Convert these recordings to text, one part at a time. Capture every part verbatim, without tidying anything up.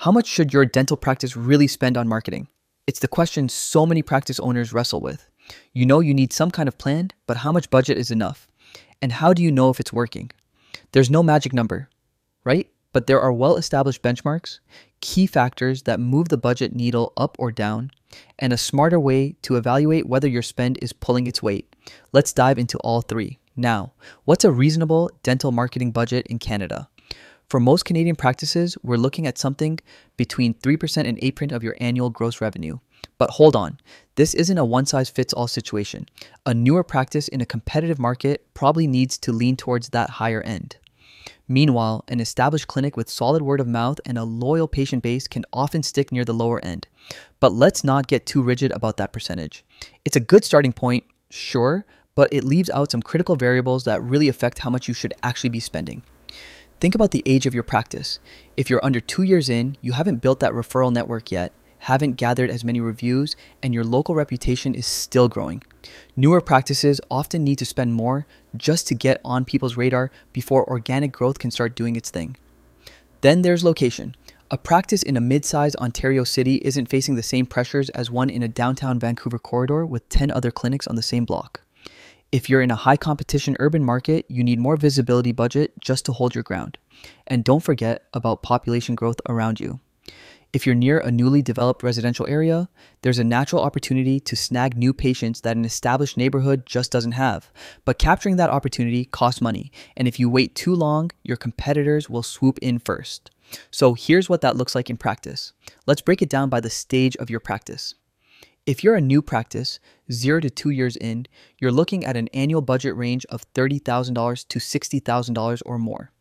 How much should your dental practice really spend on marketing? It's the question so many practice owners wrestle with. You know you need some kind of plan, but how much budget is enough? And how do you know if it's working? There's no magic number, right? But there are well-established benchmarks, key factors that move the budget needle up or down, and a smarter way to evaluate whether your spend is pulling its weight. Let's dive into all three. Now, what's a reasonable dental marketing budget in Canada? For most Canadian practices, we're looking at something between three percent and eight percent of your annual gross revenue. But hold on, this isn't a one-size-fits-all situation. A newer practice in a competitive market probably needs to lean towards that higher end. Meanwhile, an established clinic with solid word of mouth and a loyal patient base can often stick near the lower end. But let's not get too rigid about that percentage. It's a good starting point, sure, but it leaves out some critical variables that really affect how much you should actually be spending. Think about the age of your practice. If you're under two years in, you haven't built that referral network yet, haven't gathered as many reviews, and your local reputation is still growing. Newer practices often need to spend more just to get on people's radar before organic growth can start doing its thing. Then there's location. A practice in a mid-sized Ontario city isn't facing the same pressures as one in a downtown Vancouver corridor with ten other clinics on the same block. If you're in a high competition urban market, you need more visibility budget just to hold your ground. And don't forget about population growth around you. If you're near a newly developed residential area, there's a natural opportunity to snag new patients that an established neighborhood just doesn't have. But capturing that opportunity costs money. And if you wait too long, your competitors will swoop in first. So here's what that looks like in practice. Let's break it down by the stage of your practice. If you're a new practice, zero to two years in, you're looking at an annual budget range of thirty thousand dollars to sixty thousand dollars or more.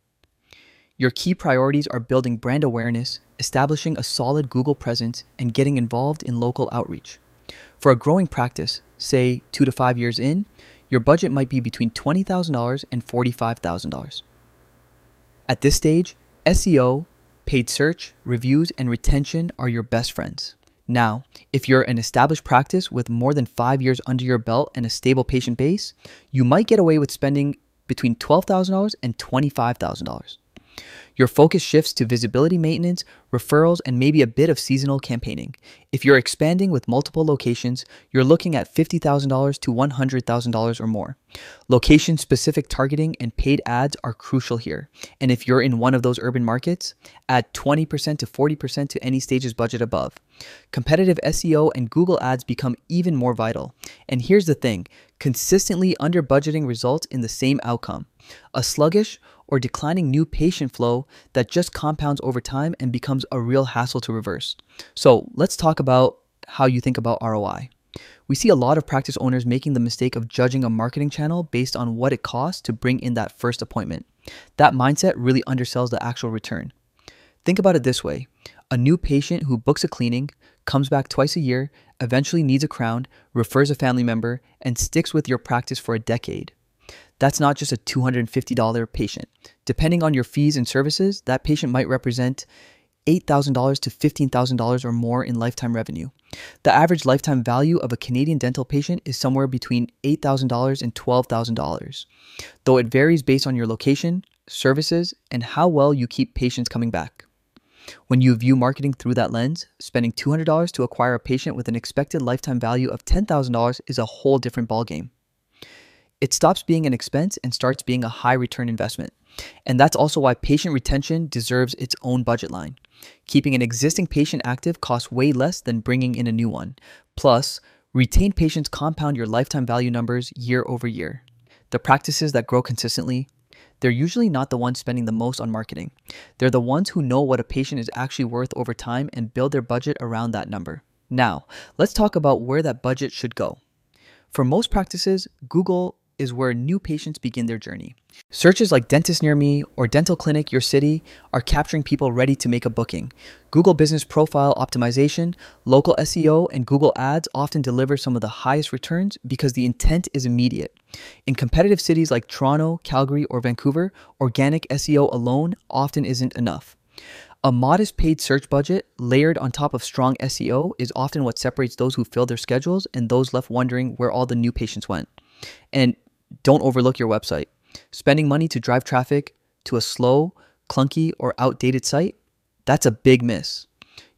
Your key priorities are building brand awareness, establishing a solid Google presence, and getting involved in local outreach. For a growing practice, say two to five years in, your budget might be between twenty thousand dollars and forty-five thousand dollars. At this stage, S E O, paid search, reviews, and retention are your best friends. Now, if you're an established practice with more than five years under your belt and a stable patient base, you might get away with spending between twelve thousand dollars and twenty-five thousand dollars. Your focus shifts to visibility maintenance, referrals, and maybe a bit of seasonal campaigning. If you're expanding with multiple locations, you're looking at fifty thousand dollars to one hundred thousand dollars or more. Location-specific targeting and paid ads are crucial here. And if you're in one of those urban markets, add twenty percent to forty percent to any stage's budget above. Competitive S E O and Google ads become even more vital. And here's the thing, consistently under-budgeting results in the same outcome: a sluggish or declining new patient flow that just compounds over time and becomes a real hassle to reverse. So let's talk about how you think about R O I. We see a lot of practice owners making the mistake of judging a marketing channel based on what it costs to bring in that first appointment. That mindset really undersells the actual return. Think about it this way. A new patient who books a cleaning, comes back twice a year, eventually needs a crown, refers a family member, and sticks with your practice for a decade. That's not just a two hundred fifty dollars patient. Depending on your fees and services, that patient might represent eight thousand dollars to fifteen thousand dollars or more in lifetime revenue. The average lifetime value of a Canadian dental patient is somewhere between eight thousand dollars and twelve thousand dollars, though it varies based on your location, services, and how well you keep patients coming back. When you view marketing through that lens, spending two hundred dollars to acquire a patient with an expected lifetime value of ten thousand dollars is a whole different ballgame. It stops being an expense and starts being a high return investment. And that's also why patient retention deserves its own budget line. Keeping an existing patient active costs way less than bringing in a new one. Plus, retained patients compound your lifetime value numbers year over year. The practices that grow consistently, they're usually not the ones spending the most on marketing. They're the ones who know what a patient is actually worth over time and build their budget around that number. Now, let's talk about where that budget should go. For most practices, Google is where new patients begin their journey. Searches like dentist near me or dental clinic your city are capturing people ready to make a booking. Google Business Profile Optimization, local S E O, and Google Ads often deliver some of the highest returns because the intent is immediate. In competitive cities like Toronto, Calgary, or Vancouver, organic S E O alone often isn't enough. A modest paid search budget layered on top of strong S E O is often what separates those who fill their schedules and those left wondering where all the new patients went. And don't overlook your website. Spending money to drive traffic to a slow, clunky, or outdated site, that's a big miss.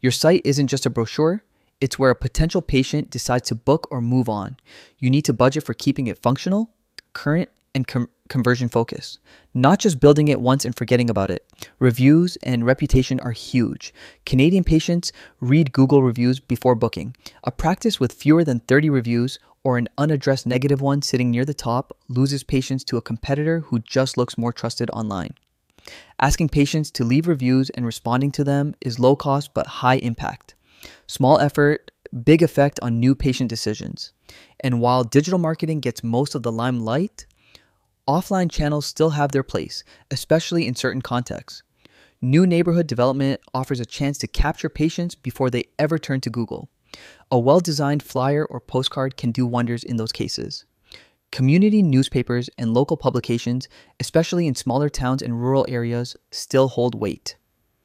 Your site isn't just a brochure, it's where a potential patient decides to book or move on. You need to budget for keeping it functional, current, and com- conversion focused, not just building it once and forgetting about it. Reviews and reputation are huge. Canadian patients read Google reviews before booking. A practice with fewer than thirty reviews or an unaddressed negative one sitting near the top loses patients to a competitor who just looks more trusted online. Asking patients to leave reviews and responding to them is low cost but high impact. Small effort, big effect on new patient decisions. And while digital marketing gets most of the limelight, offline channels still have their place, especially in certain contexts. New neighborhood development offers a chance to capture patients before they ever turn to Google. A well-designed flyer or postcard can do wonders in those cases. Community newspapers and local publications, especially in smaller towns and rural areas, still hold weight.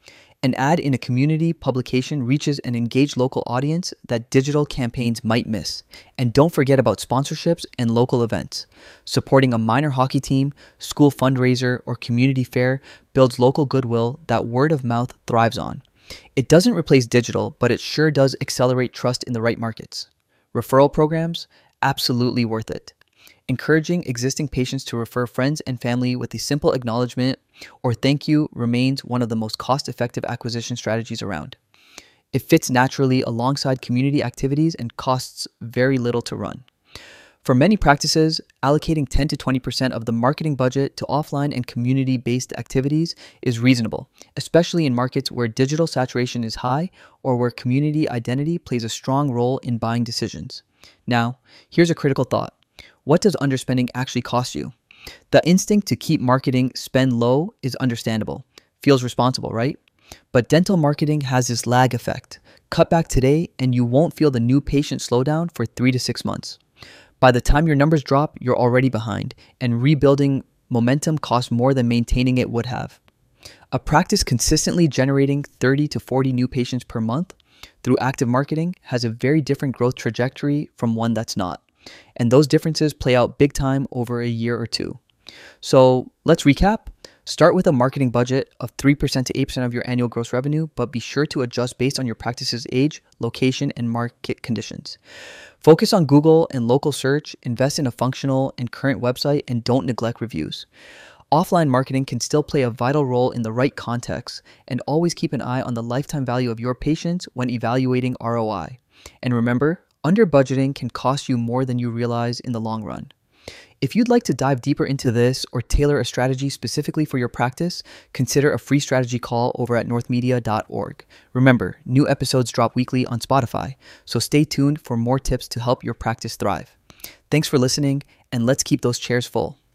An ad in a community publication reaches an engaged local audience that digital campaigns might miss. And don't forget about sponsorships and local events. Supporting a minor hockey team, school fundraiser, or community fair builds local goodwill that word of mouth thrives on. It doesn't replace digital, but it sure does accelerate trust in the right markets. Referral programs? Absolutely worth it. Encouraging existing patients to refer friends and family with a simple acknowledgement or thank you remains one of the most cost-effective acquisition strategies around. It fits naturally alongside community activities and costs very little to run. For many practices, allocating ten to twenty percent of the marketing budget to offline and community-based activities is reasonable, especially in markets where digital saturation is high or where community identity plays a strong role in buying decisions. Now, here's a critical thought. What does underspending actually cost you? The instinct to keep marketing spend low is understandable. Feels responsible, right? But dental marketing has this lag effect. Cut back today and you won't feel the new patient slowdown for three to six months. By the time your numbers drop, you're already behind, and rebuilding momentum costs more than maintaining it would have. A practice consistently generating thirty to forty new patients per month through active marketing has a very different growth trajectory from one that's not. And those differences play out big time over a year or two. So let's recap. Start with a marketing budget of three percent to eight percent of your annual gross revenue, but be sure to adjust based on your practice's age, location, and market conditions. Focus on Google and local search, invest in a functional and current website, and don't neglect reviews. Offline marketing can still play a vital role in the right context, and always keep an eye on the lifetime value of your patients when evaluating R O I. And remember, under budgeting can cost you more than you realize in the long run. If you'd like to dive deeper into this or tailor a strategy specifically for your practice, consider a free strategy call over at north media dot org. Remember, new episodes drop weekly on Spotify, so stay tuned for more tips to help your practice thrive. Thanks for listening, and let's keep those chairs full.